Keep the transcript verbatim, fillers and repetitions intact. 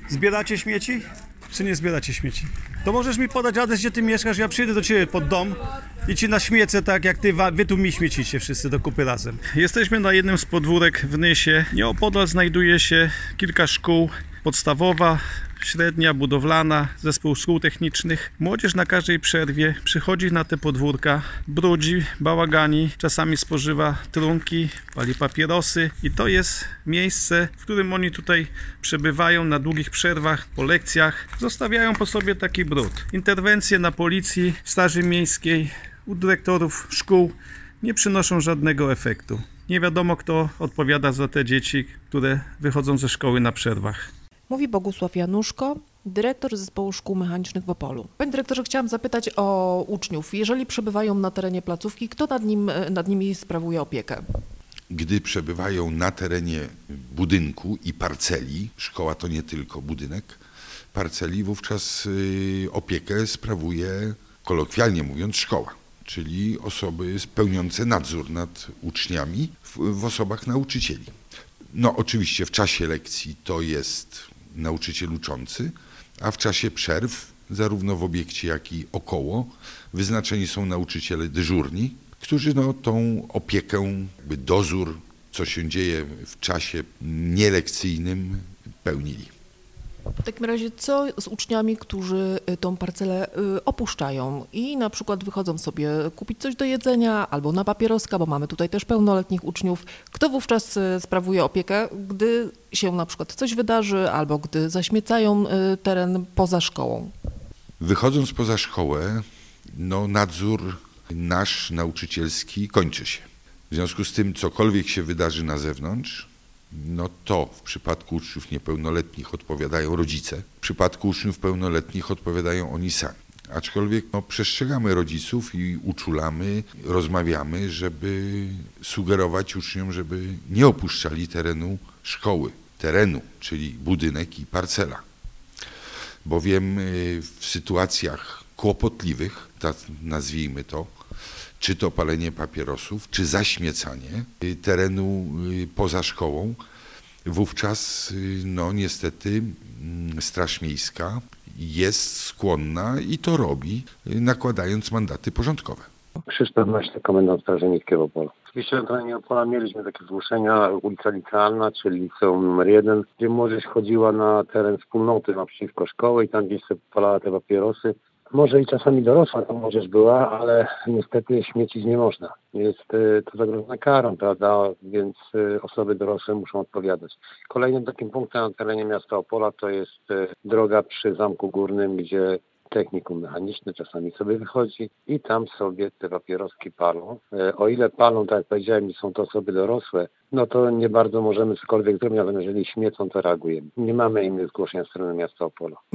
Zbieracie śmieci? Czy nie zbieracie śmieci? To możesz mi podać adres, gdzie ty mieszkasz, ja przyjdę do ciebie pod dom i ci naśmiecę tak, jak ty, wy tu mi śmiecicie wszyscy do kupy razem. Jesteśmy na jednym z podwórek w Nysie. Nieopodal znajduje się kilka szkół. Podstawowa, średnia, budowlana, zespół szkół technicznych. Młodzież na każdej przerwie przychodzi na te podwórka, brudzi, bałagani, czasami spożywa trunki, pali papierosy i to jest miejsce, w którym oni tutaj przebywają na długich przerwach, po lekcjach. Zostawiają po sobie taki brud. Interwencje na policji, straży miejskiej, u dyrektorów szkół nie przynoszą żadnego efektu. Nie wiadomo, kto odpowiada za te dzieci, które wychodzą ze szkoły na przerwach. Mówi Bogusław Januszko, dyrektor Zespołu Szkół Mechanicznych w Opolu. Panie dyrektorze, chciałam zapytać o uczniów. Jeżeli przebywają na terenie placówki, kto nad, nim, nad nimi sprawuje opiekę? Gdy przebywają na terenie budynku i parceli, szkoła to nie tylko budynek, parceli, wówczas opiekę sprawuje, kolokwialnie mówiąc, szkoła, czyli osoby pełniące nadzór nad uczniami w, w osobach nauczycieli. No oczywiście w czasie lekcji to jest nauczyciel uczący, a w czasie przerw, zarówno w obiekcie, jak i około, wyznaczeni są nauczyciele dyżurni, którzy no, tą opiekę, jakby dozór, co się dzieje w czasie nielekcyjnym, pełnili. W takim razie co z uczniami, którzy tą parcelę opuszczają i na przykład wychodzą sobie kupić coś do jedzenia albo na papieroska, bo mamy tutaj też pełnoletnich uczniów. Kto wówczas sprawuje opiekę, gdy się na przykład coś wydarzy albo gdy zaśmiecają teren poza szkołą? Wychodząc poza szkołę, no nadzór nasz nauczycielski kończy się. W związku z tym cokolwiek się wydarzy na zewnątrz, no to w przypadku uczniów niepełnoletnich odpowiadają rodzice, w przypadku uczniów pełnoletnich odpowiadają oni sami. Aczkolwiek no, przestrzegamy rodziców i uczulamy, rozmawiamy, żeby sugerować uczniom, żeby nie opuszczali terenu szkoły, terenu, czyli budynek i parcela. Bowiem w sytuacjach kłopotliwych, tak nazwijmy to, czy to palenie papierosów, czy zaśmiecanie terenu poza szkołą, wówczas no niestety Straż Miejska jest skłonna i to robi, nakładając mandaty porządkowe. Krzysztof Maśle, komendant Straży Miejskiej w Opolu. Oczywiście na terenie Opola mieliśmy takie zgłoszenia, ulica Licealna, czyli liceum numer jeden, gdzie młodzież chodziła na teren wspólnoty naprzeciwko szkoły i tam gdzieś sobie palała te papierosy. Może i czasami dorosła ta młodzież była, ale niestety śmiecić nie można. Jest to zagrożone karą, prawda, więc osoby dorosłe muszą odpowiadać. Kolejnym takim punktem na terenie miasta Opola to jest droga przy Zamku Górnym, gdzie technikum mechaniczne czasami sobie wychodzi i tam sobie te papieroski palą. O ile palą, tak jak powiedziałem, są to osoby dorosłe, no to nie bardzo możemy cokolwiek zrobić, ale jeżeli śmiecą, to reagujemy. Nie mamy innych zgłoszeń ze strony miasta Opola.